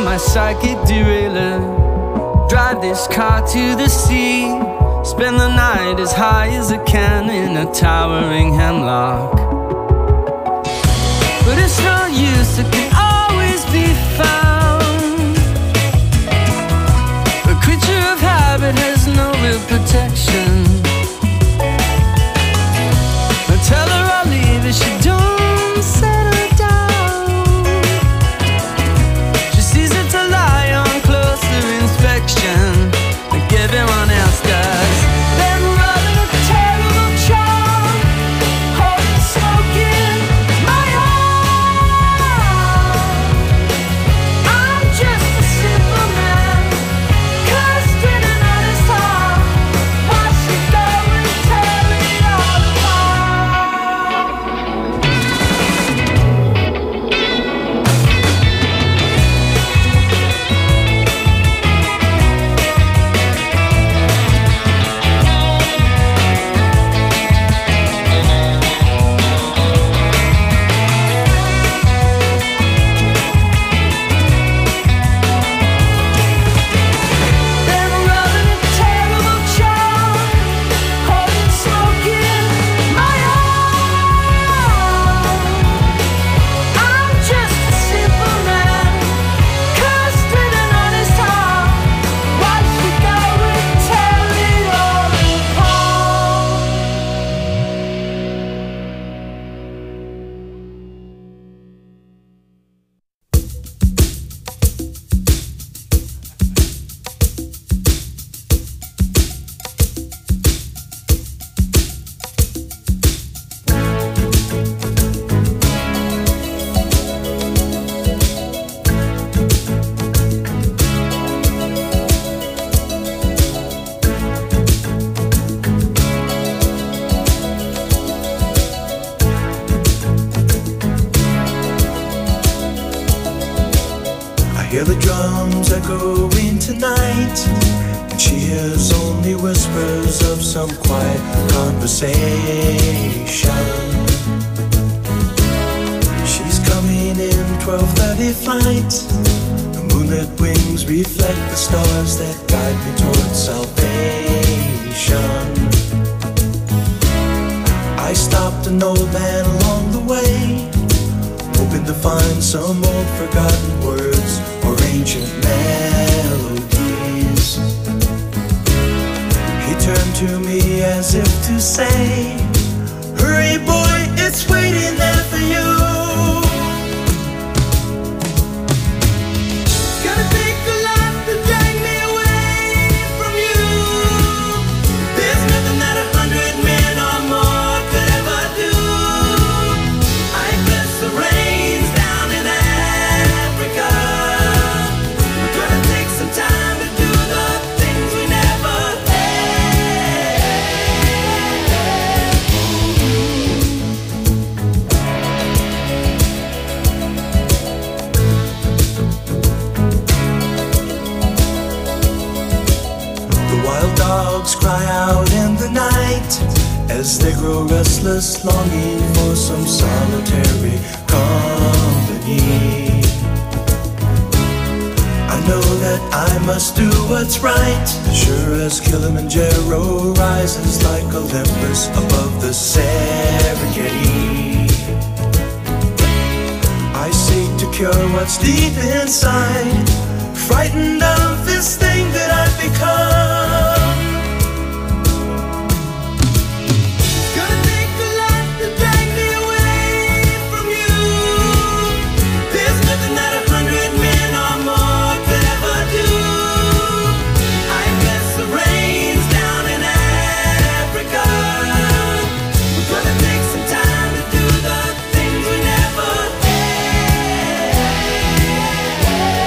my psychic derailer. Drive this car to the sea, spend the night as high as I can in a towering hemlock. But it's no use, it can always be found. A creature of habit has no real protection. I tell her I'll leave if she don't settle down. She sees it to lie on closer inspection, like everyone else does. Then running a terrible charm, holding smoke in my heart. I'm just a simple man, cursed in an honest heart. Watch me go and tear it all Then running a terrible charm, holding smoke in my heart. I'm just a simple man, cursed with an honest heart. Watch me go and tear it all apart. I hear the drums echoing tonight, and she hears only whispers of some quiet conversation. She's coming in 12:30 flight. The moonlit wings reflect the stars that guide me towards salvation. I stopped an old man along the way, hoping to find some old forgotten words or ancient melodies. He turned to me as if to say, hurry boy, it's waiting there for you. It's gonna take a lot to drag me away from you. There's nothing that 100 men or more could ever do. I bless the rains down in Africa. We're gonna take some time to do the things we never had. The wild dogs cry out in the night as they grow restless, longing for some solitary company. I know that I must do what's right, sure as Kilimanjaro rises like Olympus above the Serengeti. I seek to cure what's deep inside, frightened of this thing that I've become. It's gonna take a lot to drag me away from you. There's nothing that 100 men or more could ever do. I bless the rains down in Africa. We're gonna take some time to do the things we never had.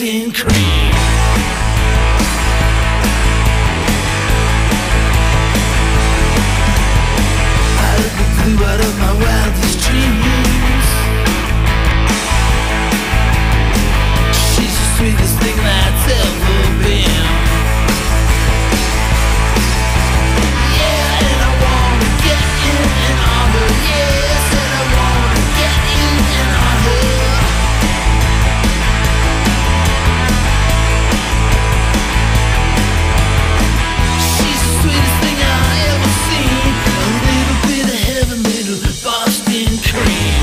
Boston cream. Out of the blue, out of my wildest dreams, she's the sweetest thing that's ever been. Yeah, and I wanna get in on her. Yes, and I wanna get in on her. She's the sweetest thing I ever seen. A little bit of heaven, little Boston cream.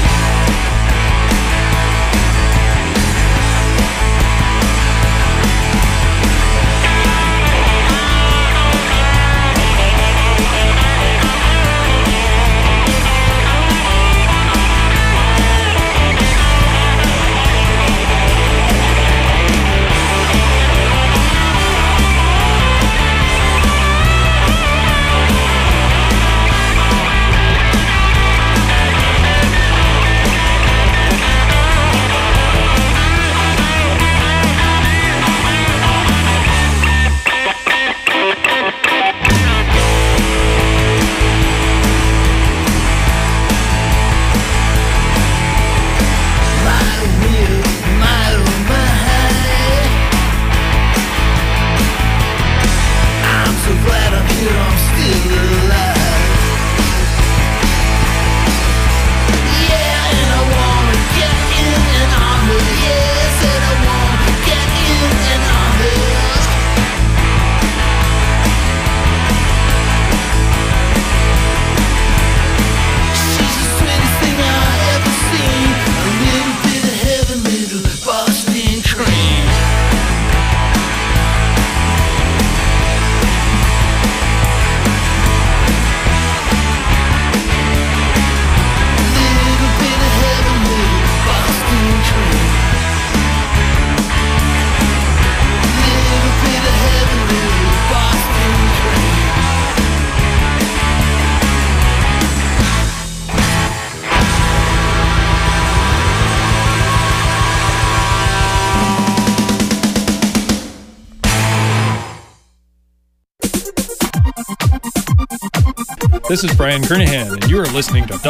This is Brian Kernahan, and you are listening to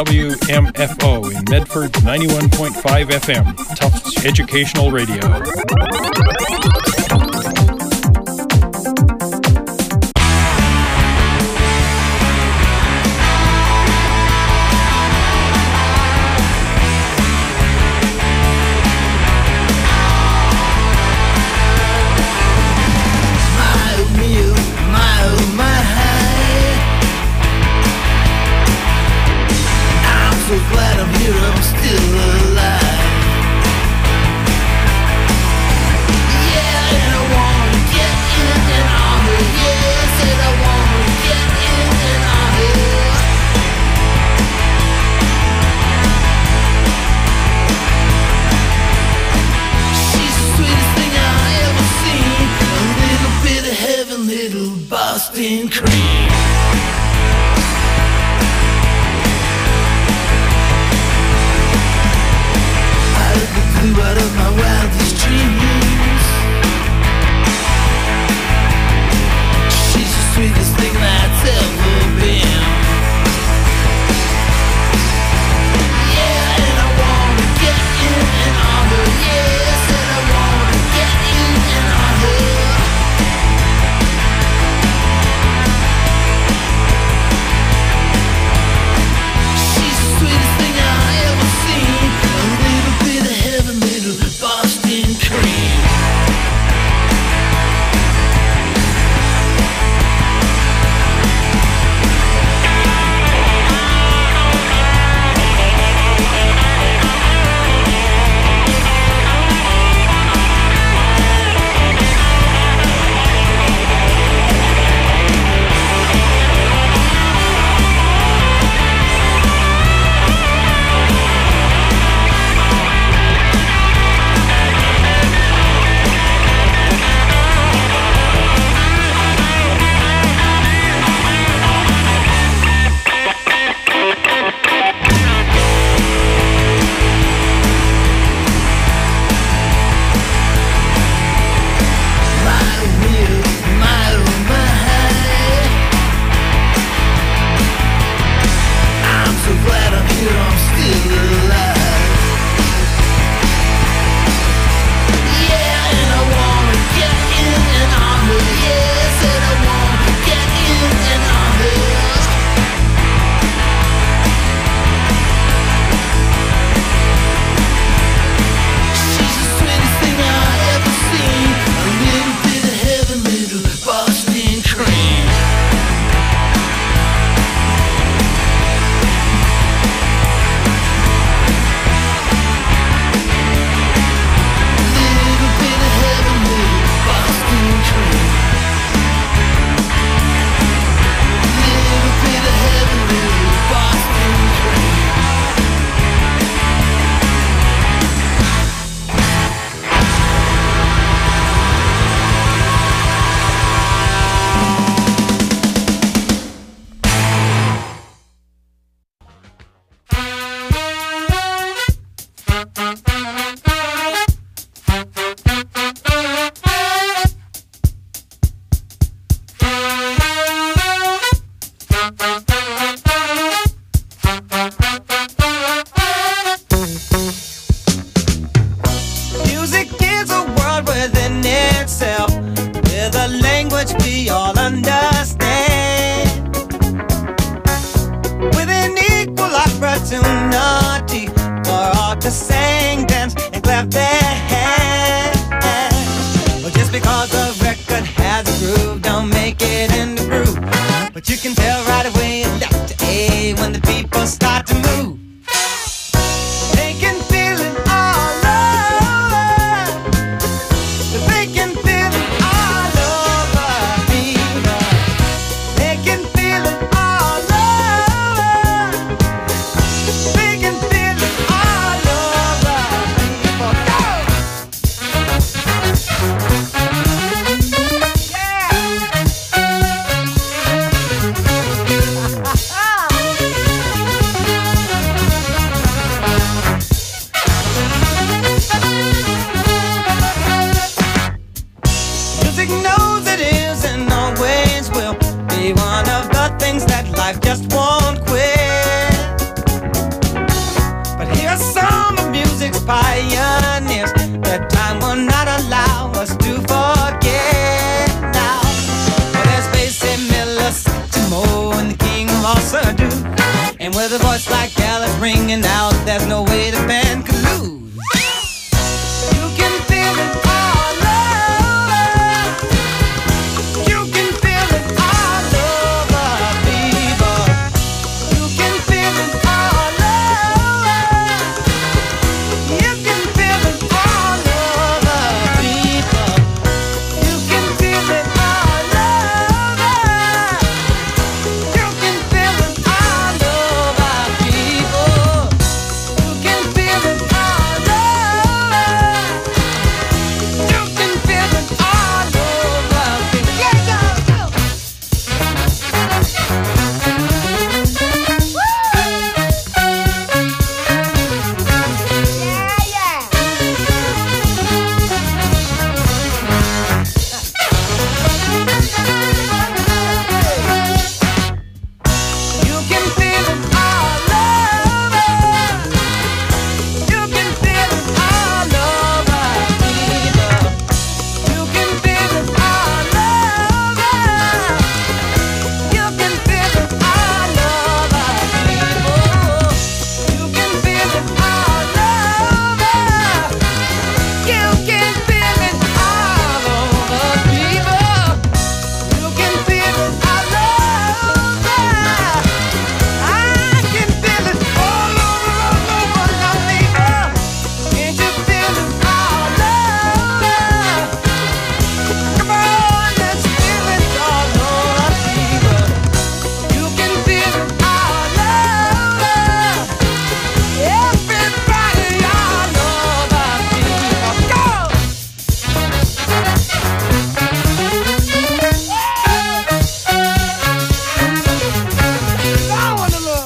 WMFO in Medford 91.5 FM, Tufts Educational Radio. Boston cream. unity for all to sing, dance, and clap their hands. Well, just because the record has a groove, don't make it in the groove. But you can tell right away left to A when the people start to move. They can feel it all over. They can feel it all over people. They can feel it all over. They can feel it all over people. Go! Music knows it is and always will be one of the things that life just won't quit. But here's some of music's pioneers that time will not allow us to forget now. Well, there's Basie Miller, Satchmo, and the king of all Surdo. And with a voice like Alice ringing out, there's no way the band could lose. You can feel it all over. You can feel it all over, people. You can feel it all over. You can feel it all over, people. You can feel it all over. You can feel it all over, people. You can feel it all over. You can feel it all over, people. Yeah, go, go. You can feel it all over. You can feel it all over, people. You can feel it all over. You can feel it all over, people. You can feel it all over. You can feel it all over, people. You can feel it all over. I can feel it all over, now, people. Can't you feel it all over? Come on, let's feel it all over, people. You can feel it all over. Everybody all over, people. Go! I wanna look.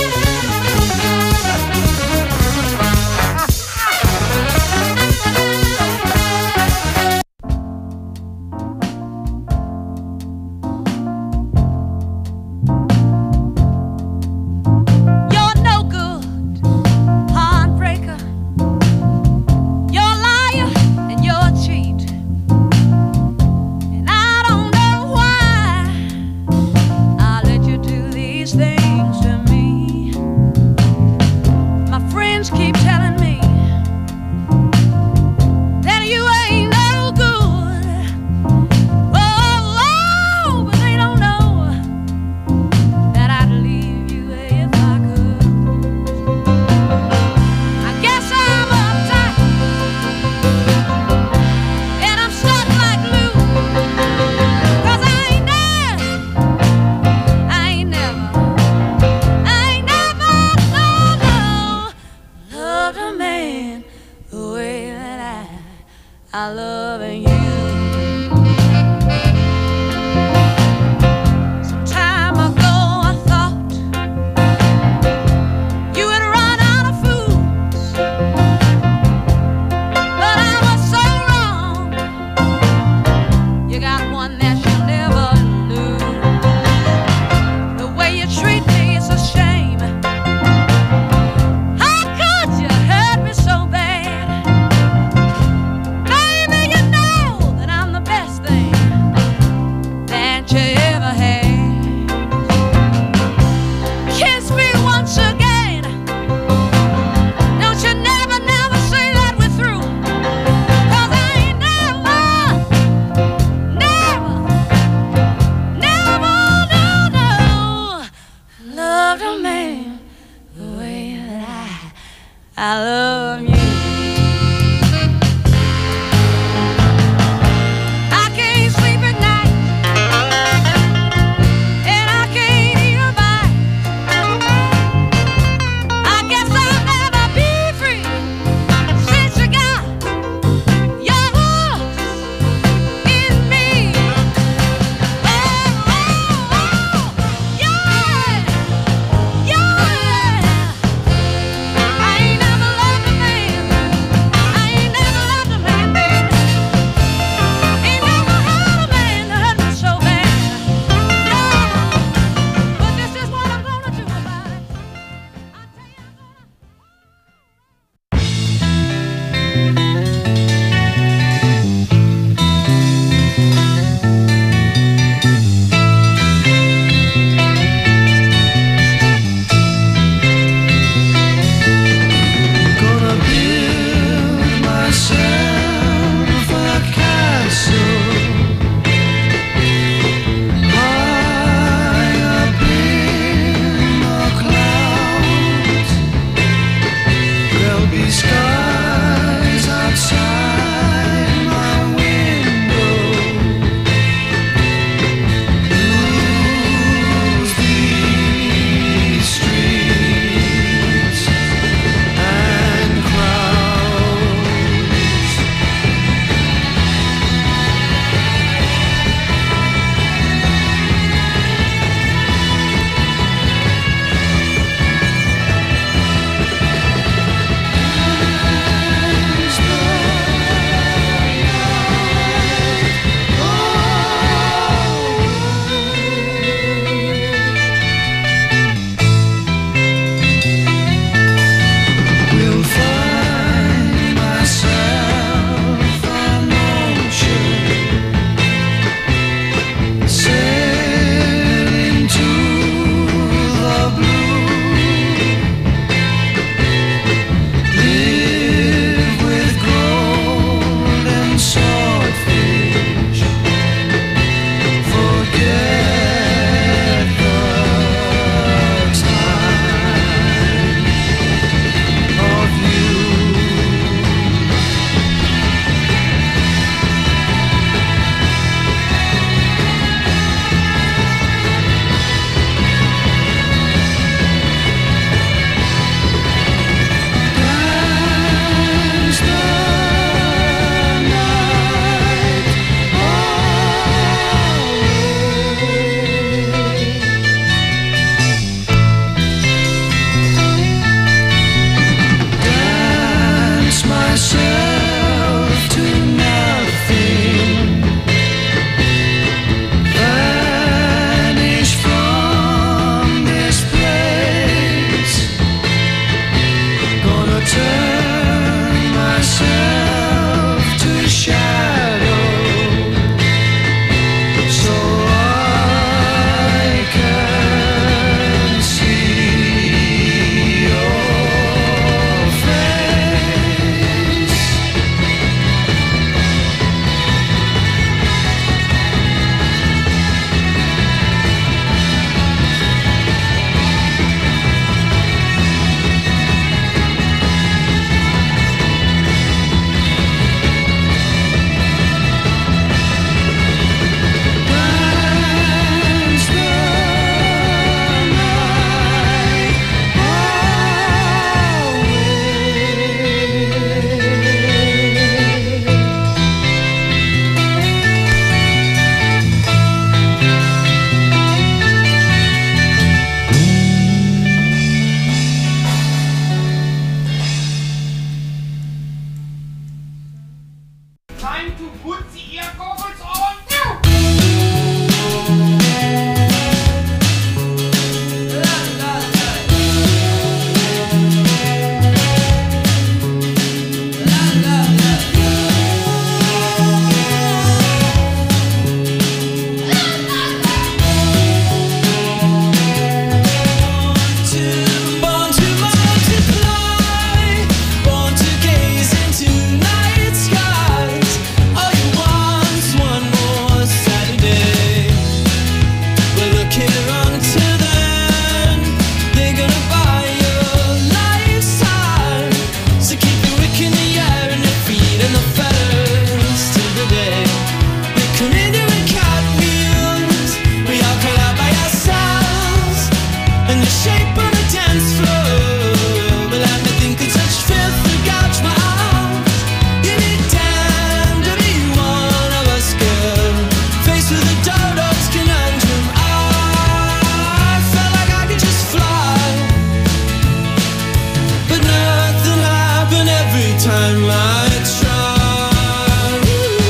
You're no good, heartbreaker. You're a liar and you're a cheat. And I don't know why I let you do these things to me. My friends keep telling me that you ain't no good. Oh, but they don't know that I'd leave you if I could. I guess I'm uptight and I'm stuck like glue. 'Cause I ain't never loved a man the way that I love you. Some time ago I thought you had run out of fools, but I was so wrong. You got one that you'll never lose. The way you treat me is a shame. How could you hurt me so bad? Baby, you know I love you. I can't sleep at night, and I can't eat a bite. I guess I'll never be free since you got your hooks in me. Oh, oh, oh, yeah, yeah. I ain't never loved a man time I try.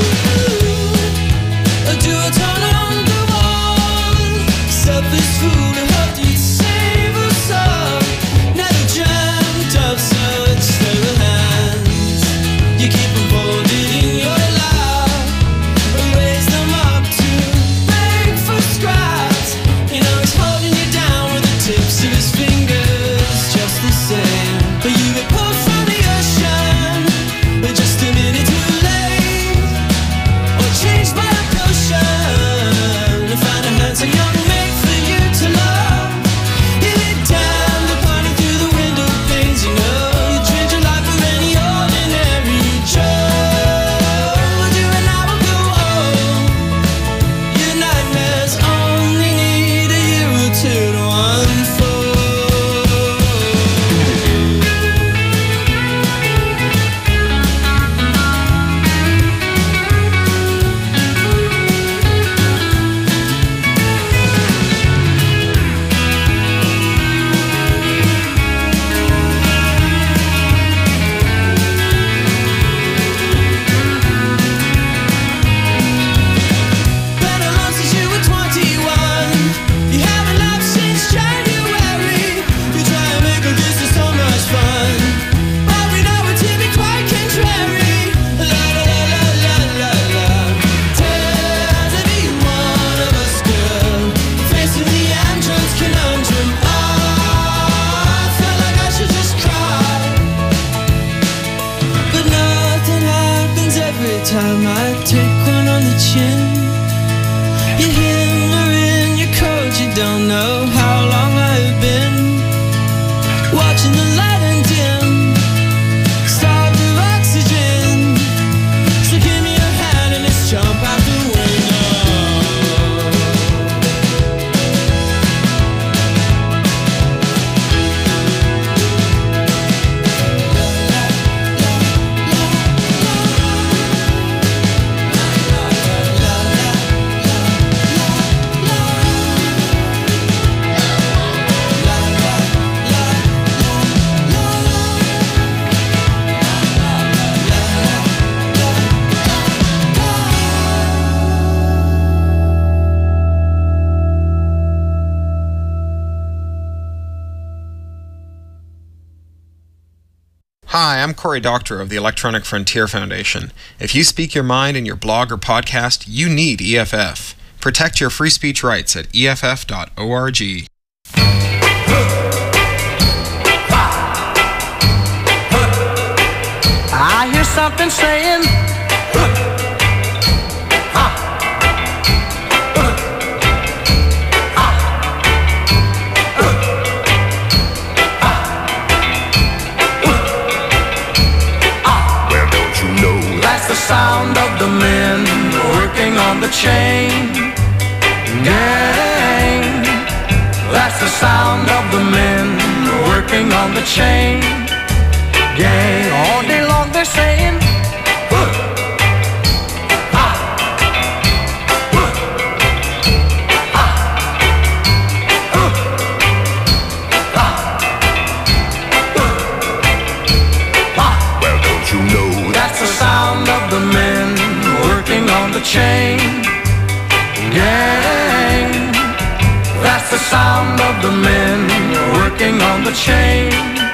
Do a turn on the wall, selfish fool who hoped you'd save us all. Never dreamt of such stable hands. You keep them folded in your lap, raise them up to beg for scraps. You know he's holding you down with the tips of his fingers, just the same. But you get pulled from the ocean, but just a minute too late, or changed by a potion to find a hand so young made for you to love. You get damned upon it through the window panes. You know you trade your life for any ordinary Joe. Do an hour go old. Your nightmares only need a year or two to unfold. Been alone since you were 21. You haven't laughed since January. You try and make a business so much fun, but we know it to be quite contrary. La la la la la la. Tell to be one of us, girl, facing the android's conundrum. I felt like I should just cry, but nothing happens every time I take one on the chin. You hammer in your coat, you don't know how long I've been watching the light and dim, starved of oxygen. So give me your hand and let's jump out the window. Hi, I'm Cory Doctor of the Electronic Frontier Foundation. If you speak your mind in your blog or podcast, you need EFF. Protect your free speech rights at EFF.org. I hear something saying, Well, don't you know that's the sound of the men working on the chain gang. That's the sound of the men working on the chain gang. All day long they're saying, Well, don't you know that's the sound of the men working on the chain gang. That's the sound of the men working on the chain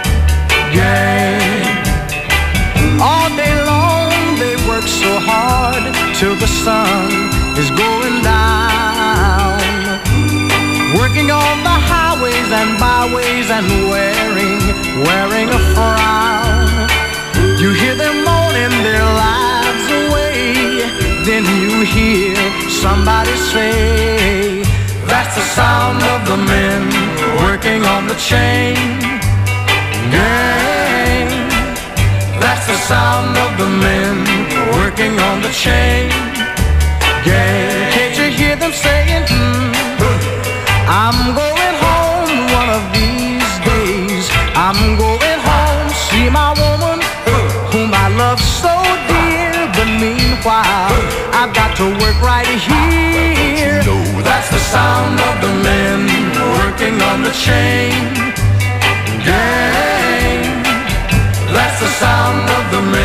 gang. All day long they work so hard till the sun is going down, working on the highways and byways and wearing a frown. You hear them moaning their lives away, then you hear somebody say, that's the sound of the men working on the chain gang. That's the sound of the men working on the chain gang. Can't you hear them saying, I'm going home one of these days. I'm going home, see my woman whom I love so dear. But meanwhile, I've got to work right here. That's the sound of the men working on the chain gang. That's the sound of the men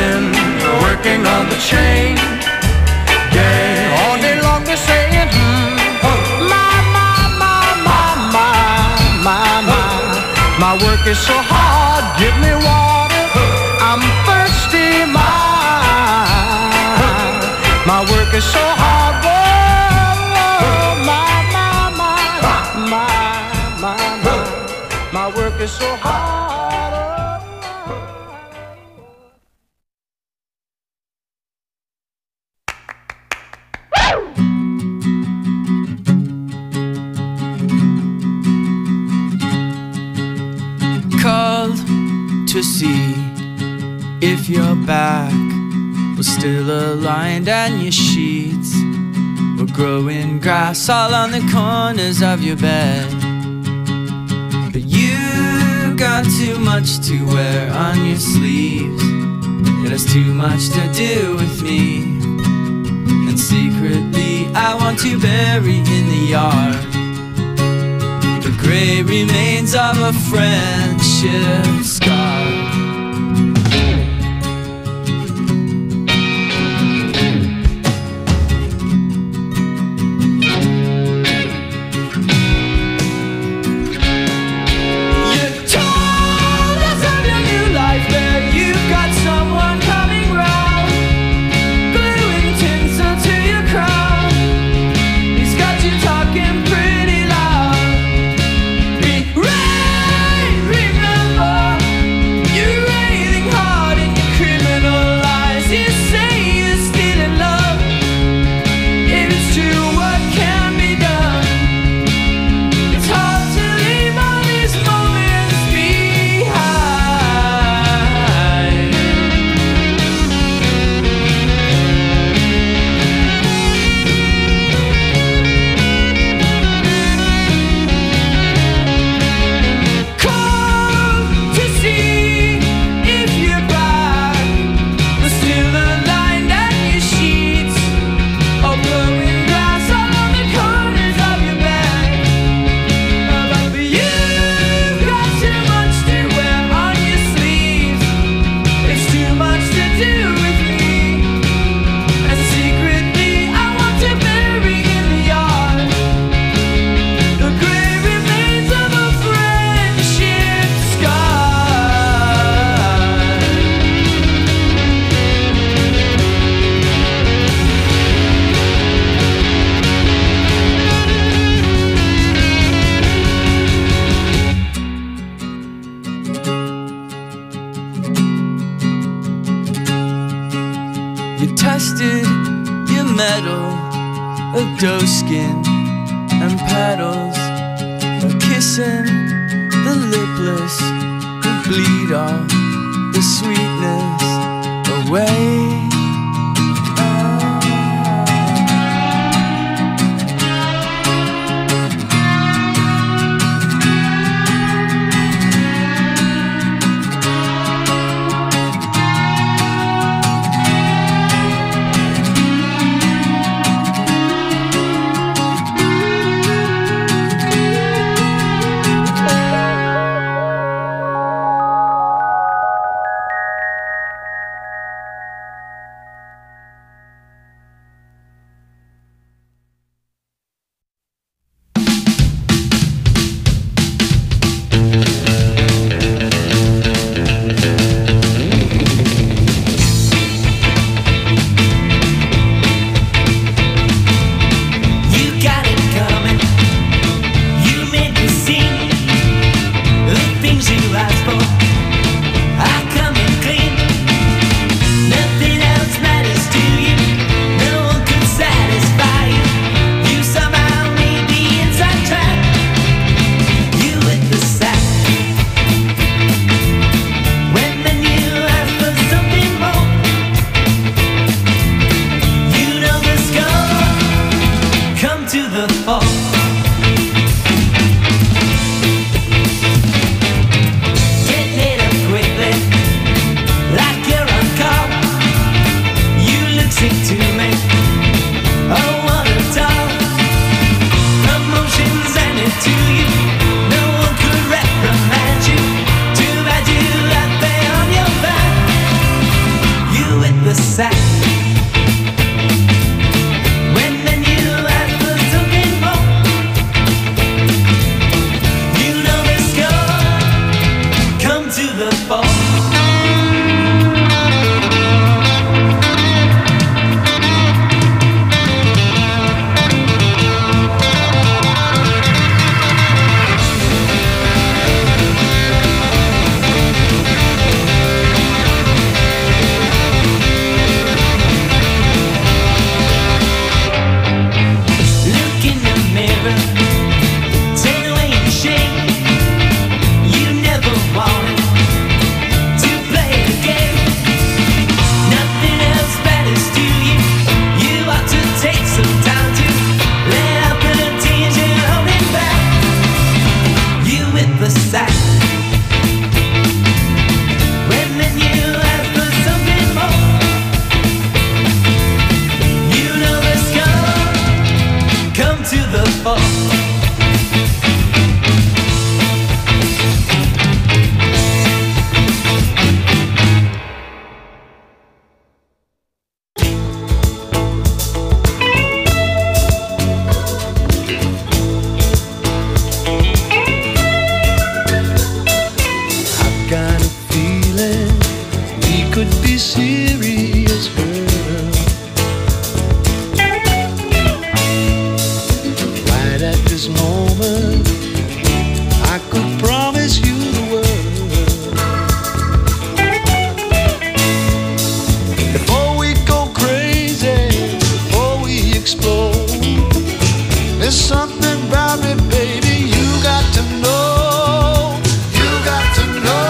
work is so hard, give me water, I'm thirsty, my work is so hard, whoa, my work is so hard. Called to see if your back was still aligned and your sheets were growing grass all on the corners of your bed. But you got too much to wear on your sleeves. It has too much to do with me. And secretly I want to bury in the yard the gray remains of a friendship scar. tested your metal of doe skin and petals, of kissing the lipless to bleed all the sweetness away. could be serious, girl. Right at this moment, I could promise you the world. Before we go crazy, before we explode, there's something about me, baby, you got to know. You got to know.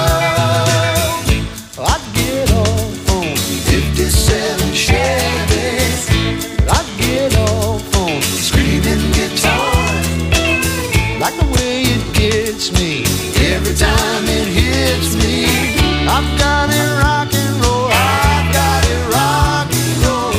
I'd get off on 57 Chevys. I'd get off on screaming guitar. Like the way it gets me every time it hits me. I've got it rock and roll. I've got it rock and roll.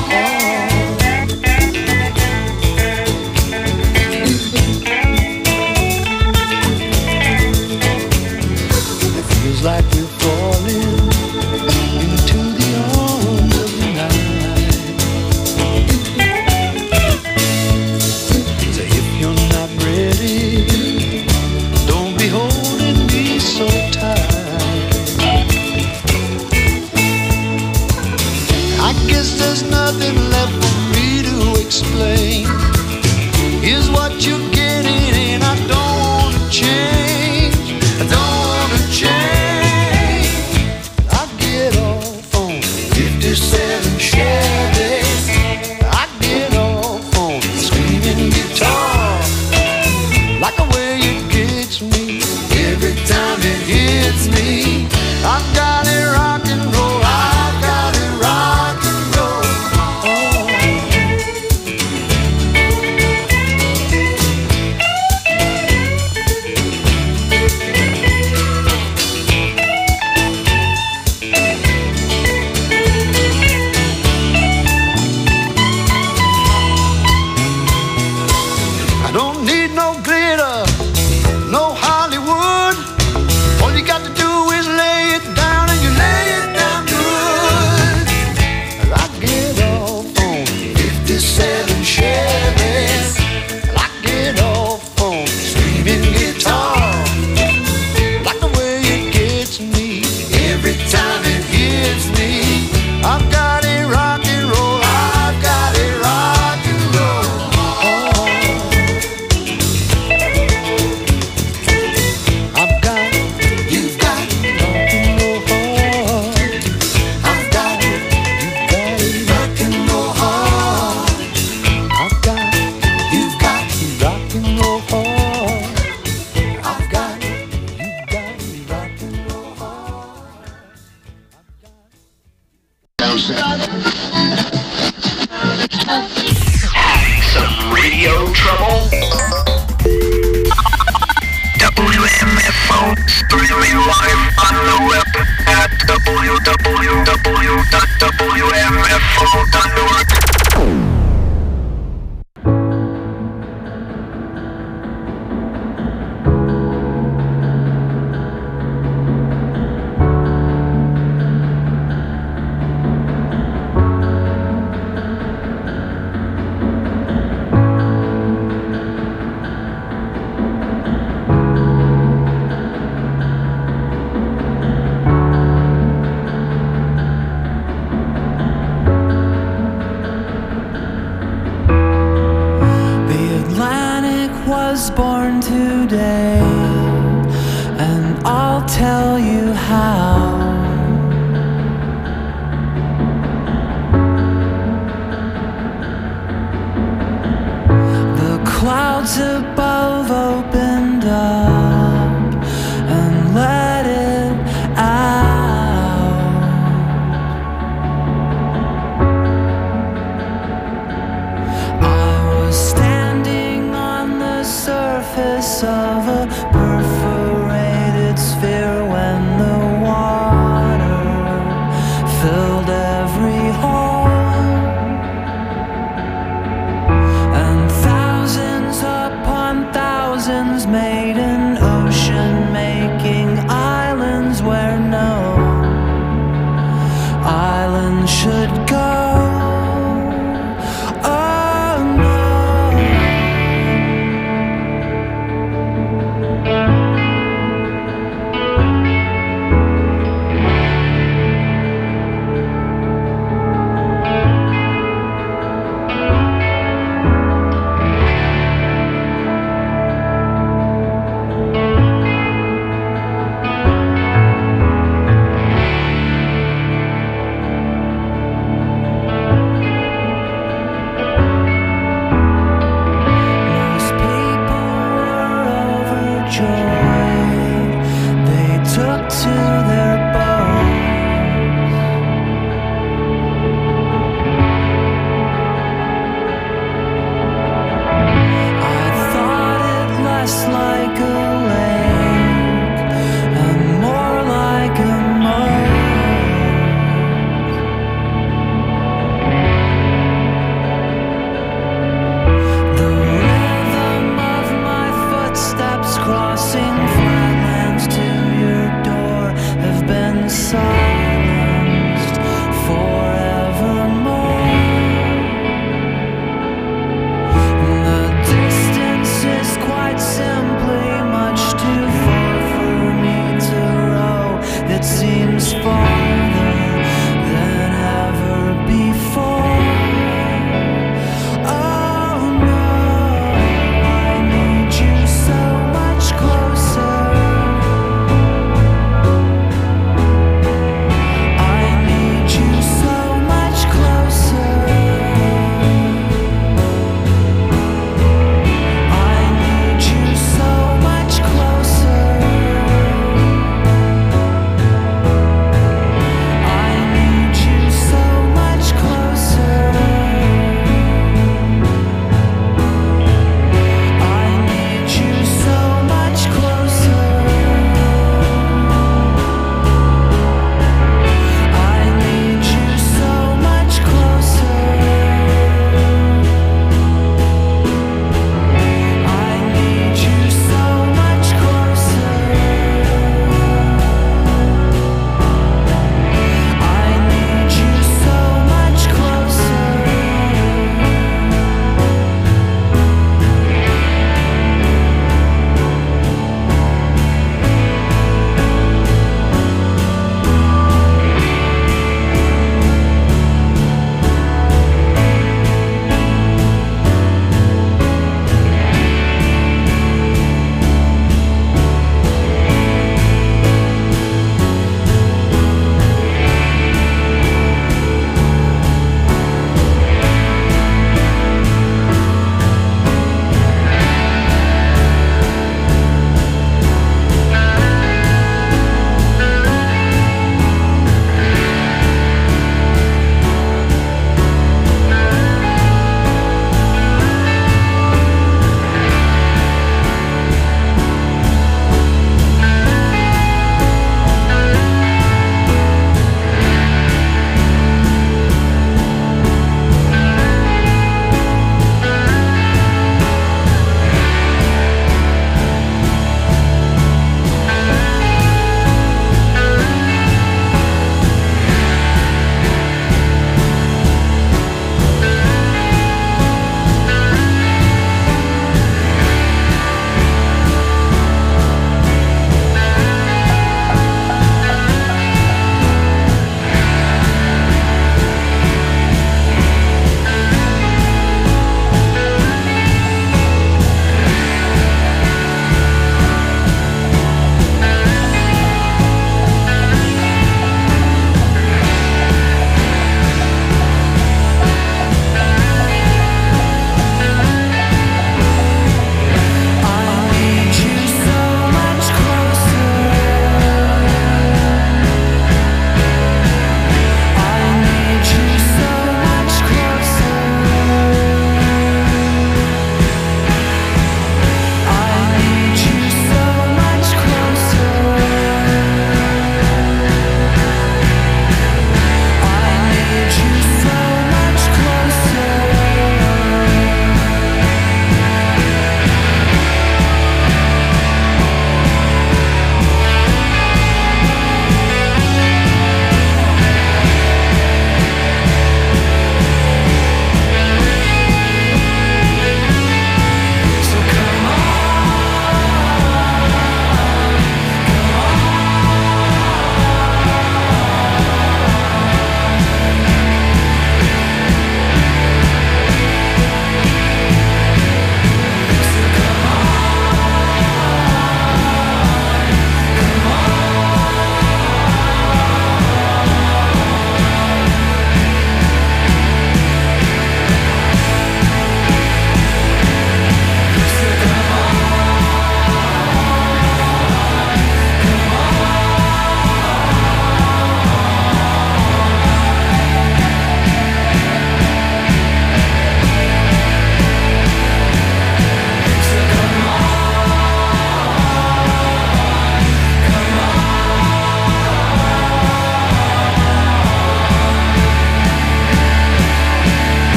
It feels like we're falling into the arms of the night. So if you're not ready, don't be holding me so tight. I guess there's nothing left for me to explain. Here's what you're getting, and I don't wanna change. I don't wanna change. I get off on 57 Chevys. I get off on screaming guitar. Like the way it gets me every time it hits me. I've got it rock and roll. I've got it rock and roll. I don't need no glitter, no Hollywood. All you got to do is lay it down, and you lay it down good. I get off on 57 Chevys. I get off on screaming guitar. Like the way it gets me every time it hits me. I've got it rock and roll. I've got it rock and roll. I've got, you've got rock and roll hard. I've got it, you've got it rock and roll hard. I've got, you've got rock and roll hard. I've got it, you've got rock and roll hard. Some radio trouble? WMFO, streaming live on the web at www.wmfo.org.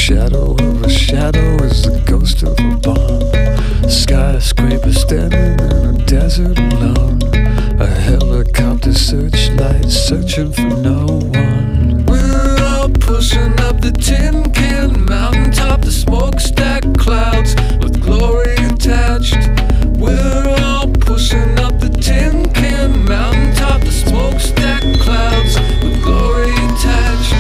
shadow of a shadow is the ghost of a bomb. Skyscraper standing in a desert alone. A helicopter searchlight searching for no one. We're all pushing up the tin can mountaintop, the smokestack clouds with glory attached. We're all pushing up the tin can mountaintop, the smokestack clouds with glory attached.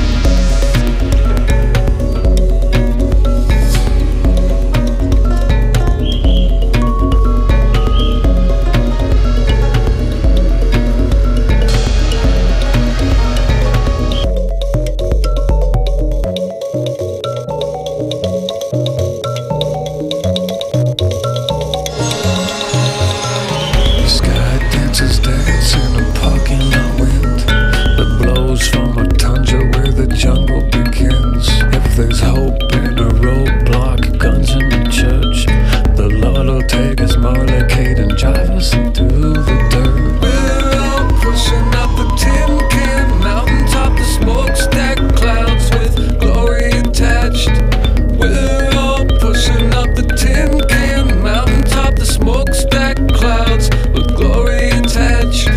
There's hope in a roadblock, guns in the church. The Lord will take us motorcade and drive us through the dirt. We're all pushing up the tin can mountaintop, the smokestack clouds with glory attached. We're all pushing up the tin can mountaintop, the smokestack clouds with glory attached.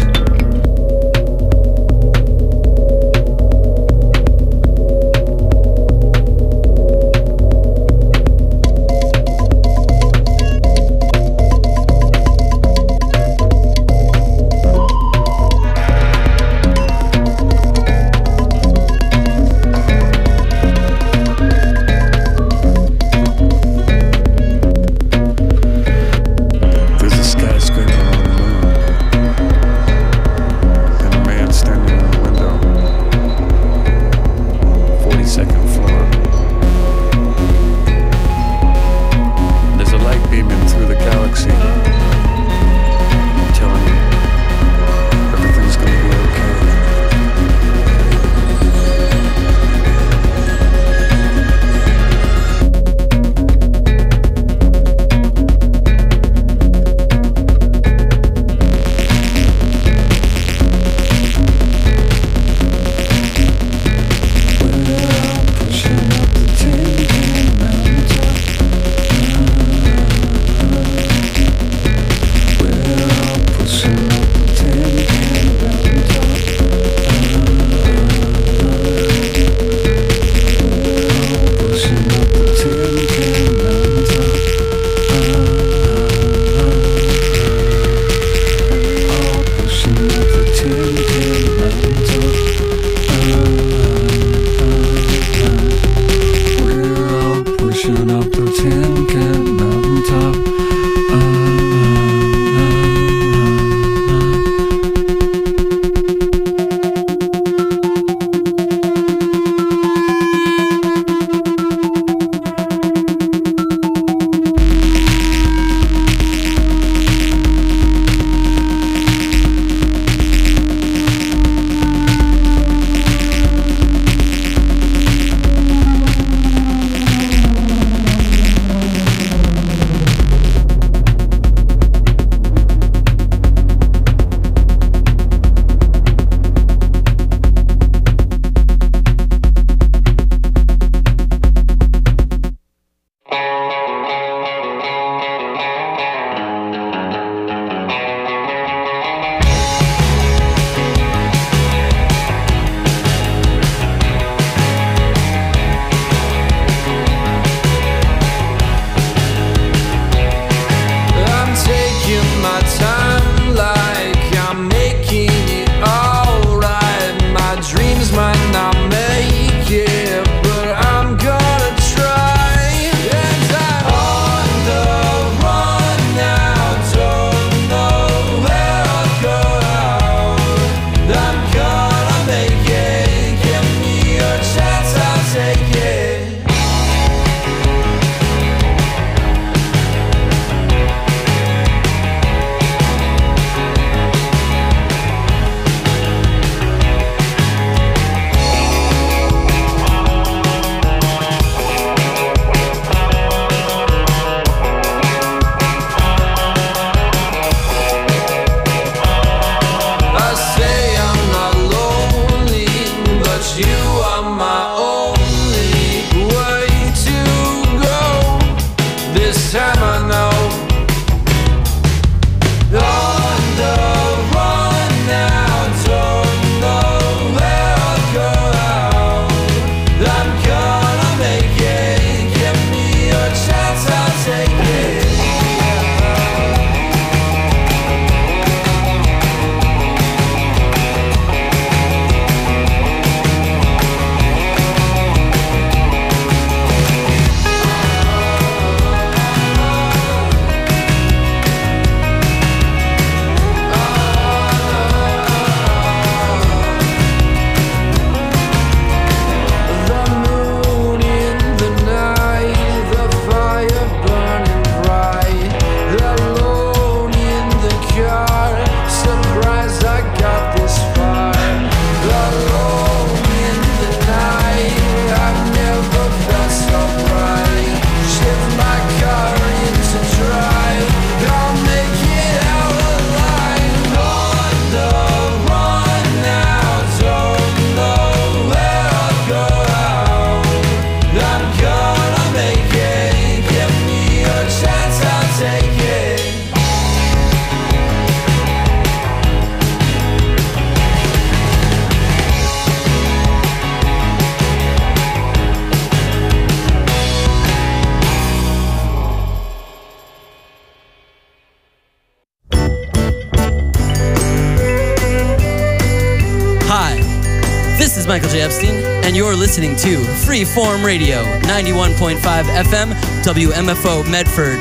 Michael J. Epstein, and you're listening to Freeform Radio, 91.5 FM, WMFO Medford.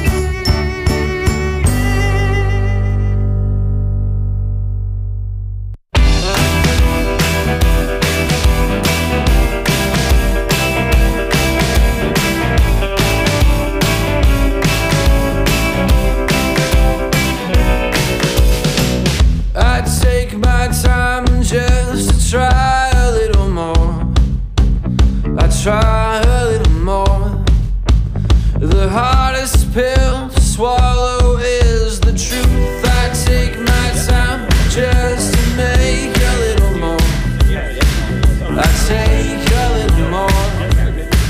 I take my time just to try a little more. I try a little more. The hardest pill